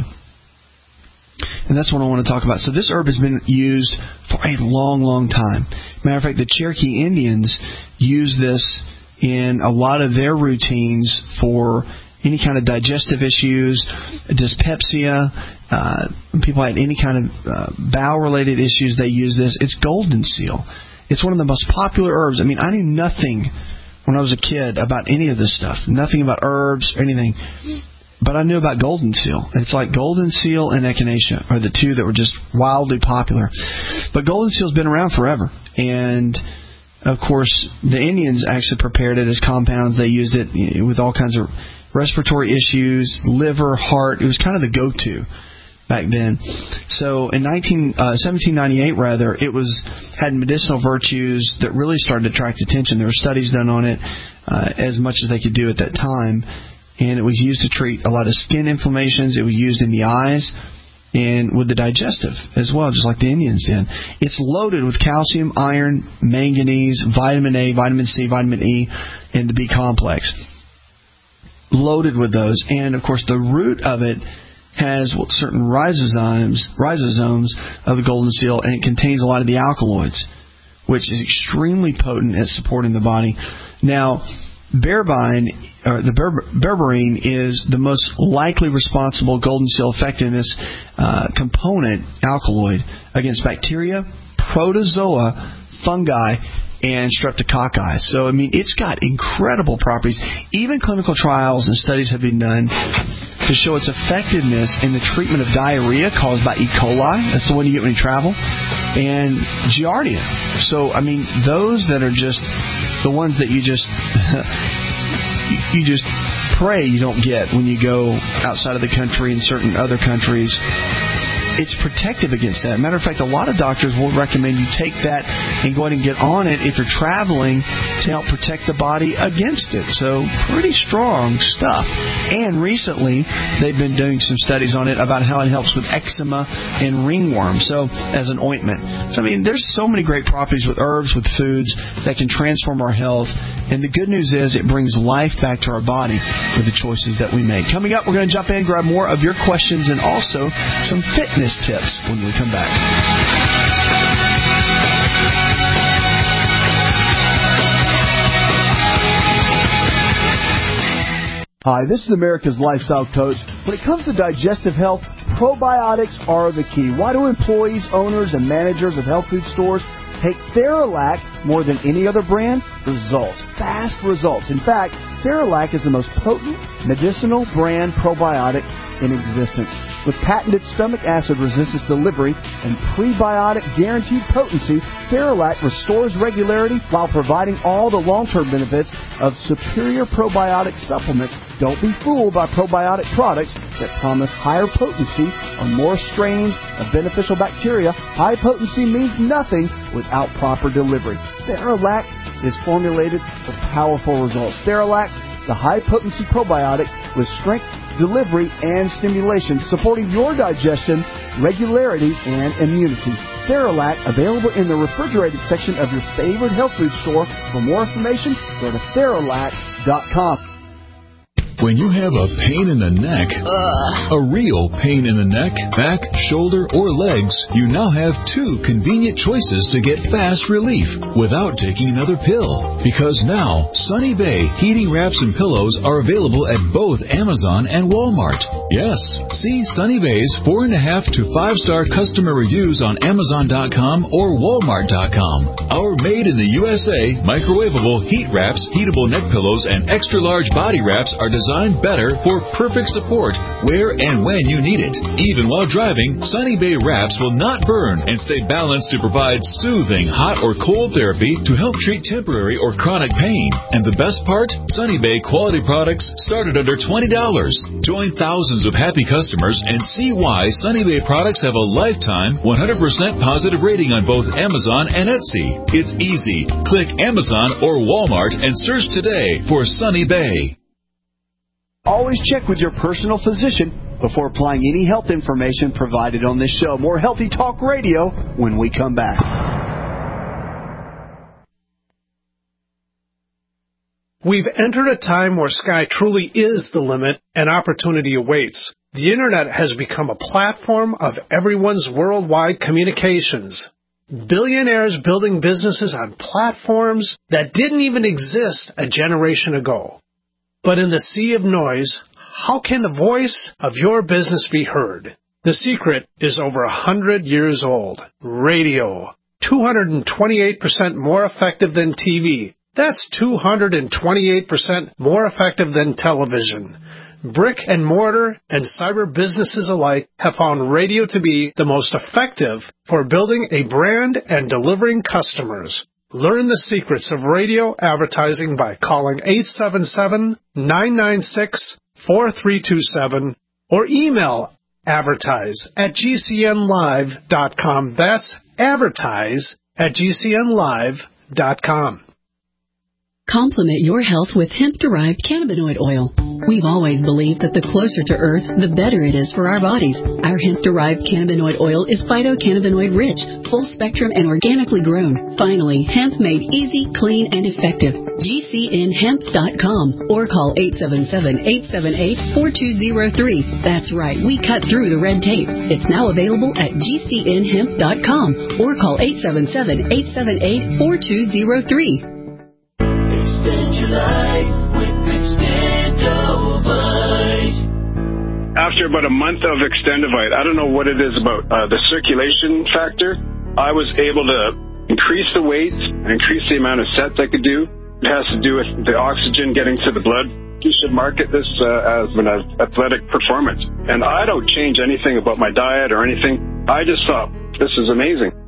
And that's what I want to talk about. So this herb has been used for a long, long time. Matter of fact, the Cherokee Indians use this in a lot of their routines for any kind of digestive issues, dyspepsia, uh, people had any kind of uh, bowel-related issues, they use this. It's golden seal. It's one of the most popular herbs. I mean, I knew nothing when I was a kid about any of this stuff. Nothing about herbs or anything. But I knew about golden seal. It's like golden seal and echinacea are the two that were just wildly popular. But golden seal's been around forever. And, of course, the Indians actually prepared it as compounds. They used it with all kinds of respiratory issues, liver, heart. It was kind of the go-to back then. So in nineteen, uh, seventeen ninety-eight, rather, it was had medicinal virtues that really started to attract attention. There were studies done on it uh, as much as they could do at that time, and it was used to treat a lot of skin inflammations. It was used in the eyes and with the digestive as well, just like the Indians did. It's loaded with calcium, iron, manganese, vitamin A, vitamin C, vitamin E, and the B complex. Loaded with those. And, of course, the root of it has certain ribosomes, ribosomes of the golden seal, and it contains a lot of the alkaloids, which is extremely potent at supporting the body. Now, berberine, or the berber, berberine is the most likely responsible golden seal effectiveness uh, component alkaloid against bacteria, protozoa, fungi, and streptococci. So, I mean, it's got incredible properties. Even clinical trials and studies have been done to show its effectiveness in the treatment of diarrhea caused by E. coli. That's the one you get when you travel. And giardia. So, I mean, those that are just the ones that you just you just pray you don't get when you go outside of the country and certain other countries. it's protective against that. Matter of fact, a lot of doctors will recommend you take that and go ahead and get on it if you're traveling to help protect the body against it. So pretty strong stuff. And recently, they've been doing some studies on it about how it helps with eczema and ringworm, so as an ointment. So, I mean, there's so many great properties with herbs, with foods that can transform our health. And the good news is it brings life back to our body with the choices that we make. Coming up, we're going to jump in, grab more of your questions, and also some fitness tips when we come back. Hi, this is America's Lifestyle Coach. When it comes to digestive health, probiotics are the key. Why do employees, owners, and managers of health food stores take Theralac more than any other brand? Results. Fast results. In fact, Theralac is the most potent medicinal brand probiotic in existence. With patented stomach acid resistance delivery and prebiotic guaranteed potency, Theralac restores regularity while providing all the long-term benefits of superior probiotic supplements. Don't be fooled by probiotic products that promise higher potency or more strains of beneficial bacteria. High potency means nothing without proper delivery. Theralac is formulated for powerful results. Theralac, the high-potency probiotic with strength, delivery, and stimulation, supporting your digestion, regularity, and immunity. Theralac, available in the refrigerated section of your favorite health food store. For more information, go to Theralac dot com. When you have a pain in the neck, Ugh. a real pain in the neck, back, shoulder, or legs, you now have two convenient choices to get fast relief without taking another pill. Because now, Sunny Bay heating wraps and pillows are available at both Amazon and Walmart. Yes, see Sunny Bay's four and a half to five star customer reviews on Amazon dot com or Walmart dot com. Our made in the U S A microwavable heat wraps, heatable neck pillows, and extra large body wraps are designed better for perfect support where and when you need it. Even while driving, Sunny Bay wraps will not burn and stay balanced to provide soothing hot or cold therapy to help treat temporary or chronic pain. And the best part? Sunny Bay quality products start at under twenty dollars. Join thousands of happy customers and see why Sunny Bay products have a lifetime one hundred percent positive rating on both Amazon and Etsy. It's easy. Click Amazon or Walmart and search today for Sunny Bay. Always check with your personal physician before applying any health information provided on this show. More Healthy Talk Radio when we come back. We've entered a time where sky truly is the limit and opportunity awaits. The Internet has become a platform of everyone's worldwide communications. Billionaires building businesses on platforms that didn't even exist a generation ago. But in the sea of noise, how can the voice of your business be heard? The secret is over a hundred years old. Radio. two hundred twenty-eight percent more effective than T V. That's two hundred twenty-eight percent more effective than television. Brick and mortar and cyber businesses alike have found radio to be the most effective for building a brand and delivering customers. Learn the secrets of radio advertising by calling eight seven seven, nine nine six, four three two seven or email advertise at G C N live dot com. That's advertise at G C N live dot com. Complement your health with hemp-derived cannabinoid oil. We've always believed that the closer to Earth, the better it is for our bodies. Our hemp-derived cannabinoid oil is phytocannabinoid-rich, full-spectrum, and organically grown. Finally, hemp made easy, clean, and effective. G C N hemp dot com or call eight seven seven, eight seven eight, four two zero three. That's right, we cut through the red tape. It's now available at G C N hemp dot com or call eight seven seven, eight seven eight, four two zero three. Extend your life with Extendovite. After about a month of Extendovite, I don't know what it is about uh, the circulation factor, I was able to increase the weight, increase the amount of sets I could do. It has to do with the oxygen getting to the blood. You should market this uh, as an athletic performance. And I don't change anything about my diet or anything. I just thought, this is amazing.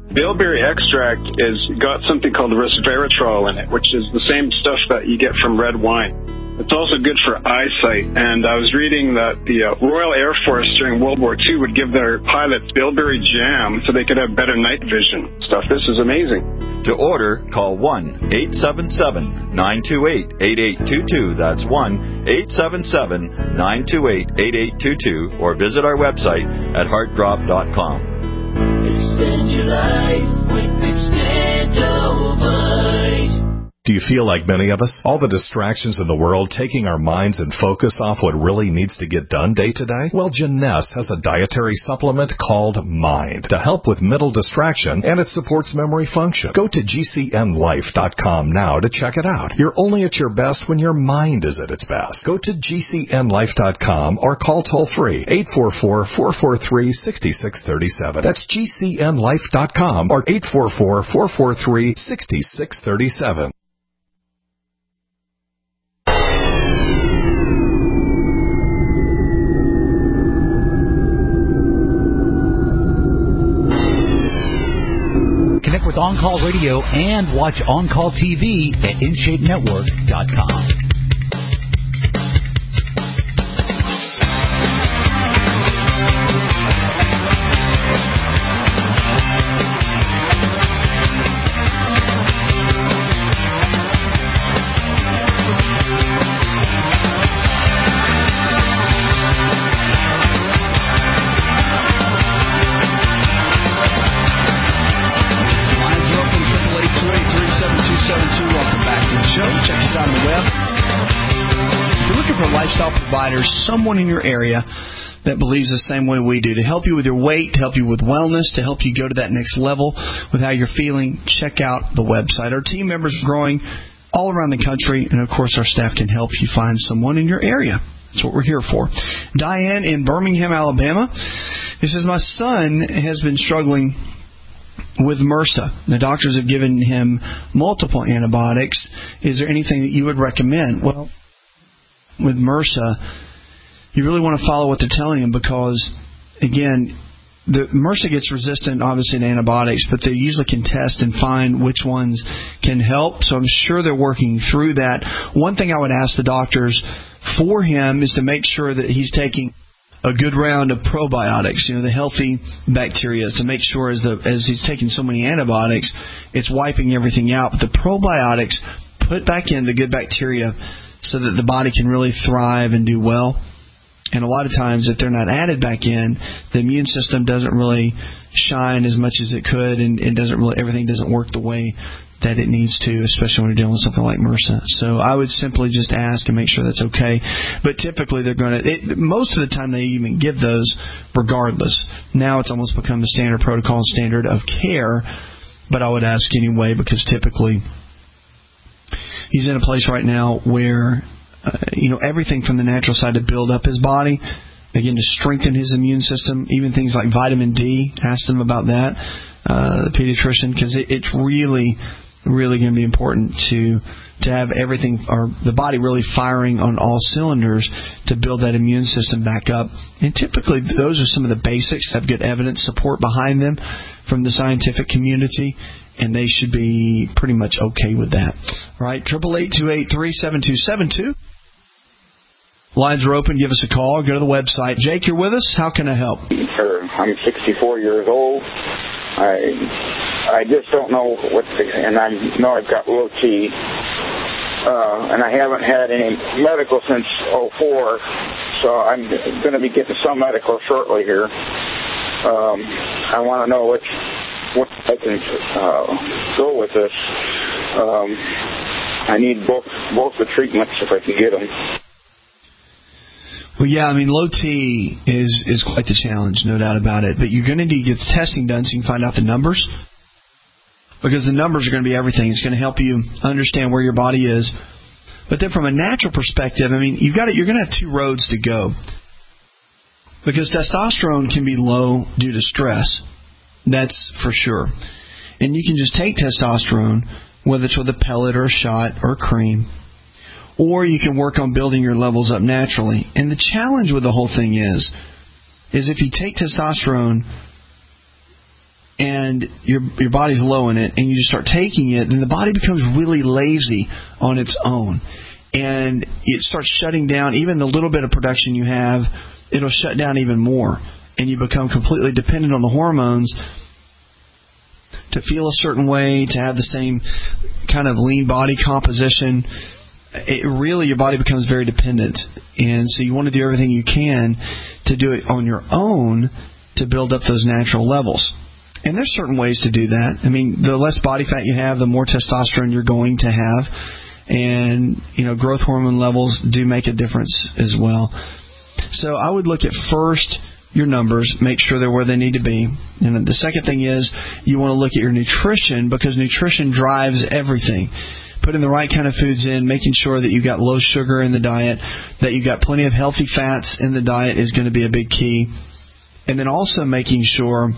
Bilberry extract is got something called resveratrol in it, which is the same stuff that you get from red wine. It's also good for eyesight, and I was reading that the uh, Royal Air Force during World War Two would give their pilots bilberry jam so they could have better night vision stuff. This is amazing. To order, call one eight seven seven, nine two eight, eight eight two two. That's one eight seven seven, nine two eight, eight eight two two, or visit our website at heart drop dot com. Extend your life with Extendovite. Do you feel like many of us? All the distractions in the world taking our minds and focus off what really needs to get done day to day? Well, Jeunesse has a dietary supplement called Mind to help with mental distraction, and it supports memory function. Go to G C N life dot com now to check it out. You're only at your best when your mind is at its best. Go to G C N life dot com or call toll-free eight four four, four four three, six six three seven. That's G C N life dot com or eight four four, four four three, six six three seven. Connect with On Call Radio and watch On Call T V at in shape network dot com. Providers, someone in your area that believes the same way we do, to help you with your weight, to help you with wellness, to help you go to that next level with how you're feeling. Check out the website. Our team members are growing all around the country, and of course our staff can help you find someone in your area. That's what we're here for. Diane in Birmingham, Alabama, it says, my son has been struggling with MRSA. The doctors have given him multiple antibiotics. Is there anything that you would recommend? Well, with MRSA, you really want to follow what they're telling him because, again, the MRSA gets resistant, obviously, to antibiotics, but they usually can test and find which ones can help. So I'm sure they're working through that. One thing I would ask the doctors for him is to make sure that he's taking a good round of probiotics, you know, the healthy bacteria, to make sure as the as he's taking so many antibiotics, it's wiping everything out. But the probiotics put back in the good bacteria so that the body can really thrive and do well. And a lot of times, if they're not added back in, the immune system doesn't really shine as much as it could, and it doesn't really everything doesn't work the way that it needs to, especially when you're dealing with something like MRSA. So I would simply just ask and make sure that's okay. But typically, they're going to most of the time they even give those regardless. Now it's almost become the standard protocol, standard of care. But I would ask anyway because typically he's in a place right now where, uh, you know, everything from the natural side to build up his body, again, to strengthen his immune system, even things like vitamin D. Ask them about that, uh, the pediatrician, because it, it's really, really going to be important to to have everything, or the body really firing on all cylinders to build that immune system back up. And typically, those are some of the basics, have good evidence support behind them from the scientific community. And they should be pretty much okay with that. All right, eight eight eight, two eight three, seven two seven two. Lines are open. Give us a call. Go to the website. Jake, you're with us. How can I help? Sure. I'm sixty-four years old. I I just don't know what to, and I know I've got low T. Uh, and I haven't had any medical since oh four, so I'm going to be getting some medical shortly here. Um, I want to know which... what I can uh, go with this. Um, I need both both the treatments if I can get them. Well, yeah, I mean, low T is, is quite the challenge, no doubt about it. But you're going to need to get the testing done so you can find out the numbers. Because the numbers are going to be everything. It's going to help you understand where your body is. But then from a natural perspective, I mean, you've got to, you're going to have two roads to go. Because testosterone can be low due to stress. That's for sure. And you can just take testosterone, whether it's with a pellet or a shot or a cream, or you can work on building your levels up naturally. And the challenge with the whole thing is, is if you take testosterone and your your body's low in it, and you just start taking it, then the body becomes really lazy on its own. And it starts shutting down even the little bit of production you have. It'll shut down even more. And you become completely dependent on the hormones to feel a certain way, to have the same kind of lean body composition. It really, your body becomes very dependent. And so you want to do everything you can to do it on your own to build up those natural levels. And there's certain ways to do that. I mean, the less body fat you have, the more testosterone you're going to have. And, you know, growth hormone levels do make a difference as well. So I would look at first your numbers, make sure they're where they need to be. And the second thing is you want to look at your nutrition, because nutrition drives everything. Putting the right kind of foods in, making sure that you got low sugar in the diet, that you got plenty of healthy fats in the diet is going to be a big key. And then also making sure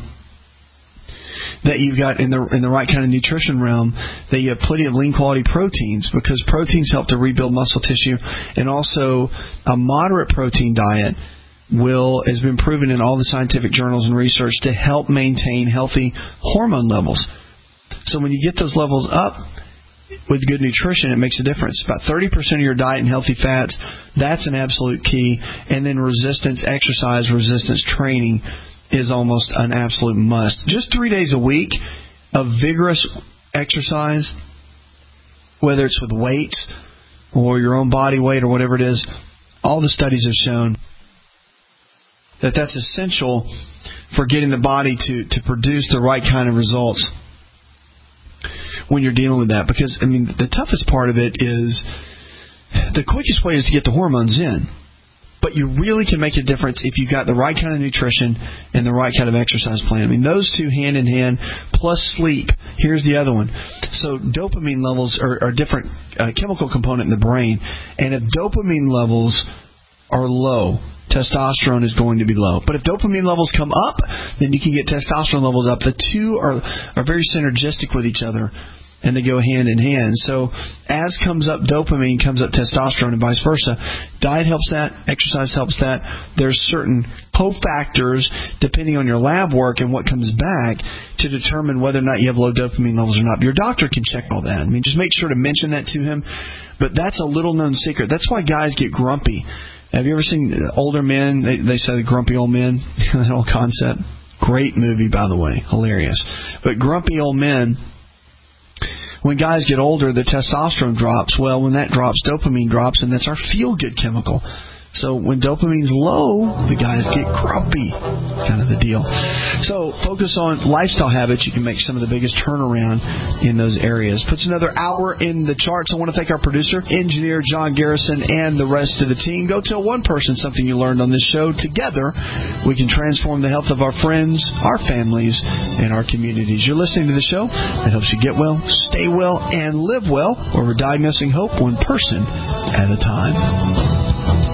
that you've got in the in the right kind of nutrition realm, that you have plenty of lean quality proteins, because proteins help to rebuild muscle tissue, and also a moderate protein diet will has been proven in all the scientific journals and research to help maintain healthy hormone levels. So when you get those levels up with good nutrition, it makes a difference. About thirty percent of your diet and healthy fats, that's an absolute key. And then resistance exercise, resistance training is almost an absolute must. Just three days a week of vigorous exercise, whether it's with weights or your own body weight or whatever it is, all the studies have shown that that's essential for getting the body to, to produce the right kind of results when you're dealing with that. Because, I mean, the toughest part of it is the quickest way is to get the hormones in. But you really can make a difference if you've got the right kind of nutrition and the right kind of exercise plan. I mean, those two hand in hand, plus sleep. Here's the other one. So dopamine levels are, are a different uh, chemical component in the brain. And if dopamine levels are low, testosterone is going to be low. But if dopamine levels come up, then you can get testosterone levels up. The two are, are very synergistic with each other, and they go hand in hand. So as comes up dopamine, comes up testosterone, and vice versa. Diet helps that. Exercise helps that. There's certain cofactors, depending on your lab work and what comes back, to determine whether or not you have low dopamine levels or not. Your doctor can check all that. I mean, just make sure to mention that to him. But that's a little-known secret. That's why guys get grumpy. Have you ever seen older men? They, they say the grumpy old men, that whole concept. Great movie, by the way. Hilarious. But grumpy old men, when guys get older, the testosterone drops. Well, when that drops, dopamine drops, and that's our feel-good chemical. So when dopamine's low, the guys get grumpy, kind of the deal. So focus on lifestyle habits. You can make some of the biggest turnaround in those areas. Puts another hour in the charts. I want to thank our producer, engineer John Garrison, and the rest of the team. Go tell one person something you learned on this show. Together, we can transform the health of our friends, our families, and our communities. You're listening to the show that helps you get well, stay well, and live well, where we're diagnosing hope one person at a time.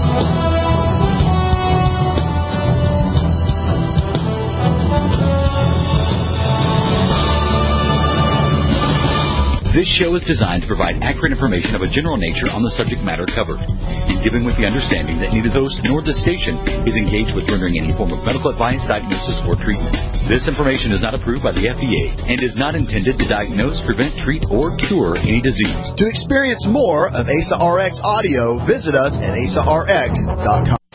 This show is designed to provide accurate information of a general nature on the subject matter covered, given with the understanding that neither the host nor the station is engaged with rendering any form of medical advice, diagnosis, or treatment. This information is not approved by the F D A and is not intended to diagnose, prevent, treat, or cure any disease. To experience more of A S A R X audio, visit us at A S A R X dot com.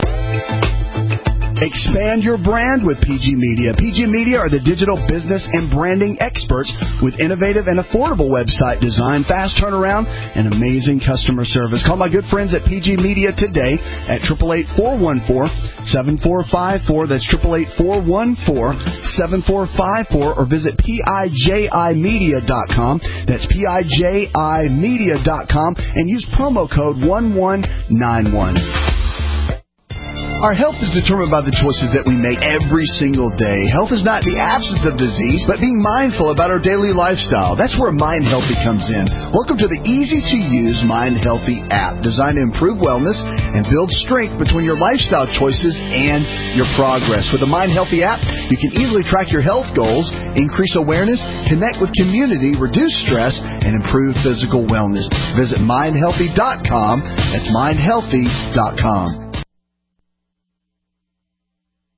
Expand your brand with P G Media. P G Media are the digital business and branding experts with innovative and affordable website design, fast turnaround, and amazing customer service. Call my good friends at P G Media today at eight eight eight, four one four, seven four five four. That's eight eight eight, four one four, seven four five four, or visit P I J I media dot com. That's P I J I media dot com, and use promo code one one nine one. Our health is determined by the choices that we make every single day. Health is not the absence of disease, but being mindful about our daily lifestyle. That's where Mind Healthy comes in. Welcome to the easy-to-use Mind Healthy app, designed to improve wellness and build strength between your lifestyle choices and your progress. With the Mind Healthy app, you can easily track your health goals, increase awareness, connect with community, reduce stress, and improve physical wellness. Visit mind healthy dot com. That's mind healthy dot com.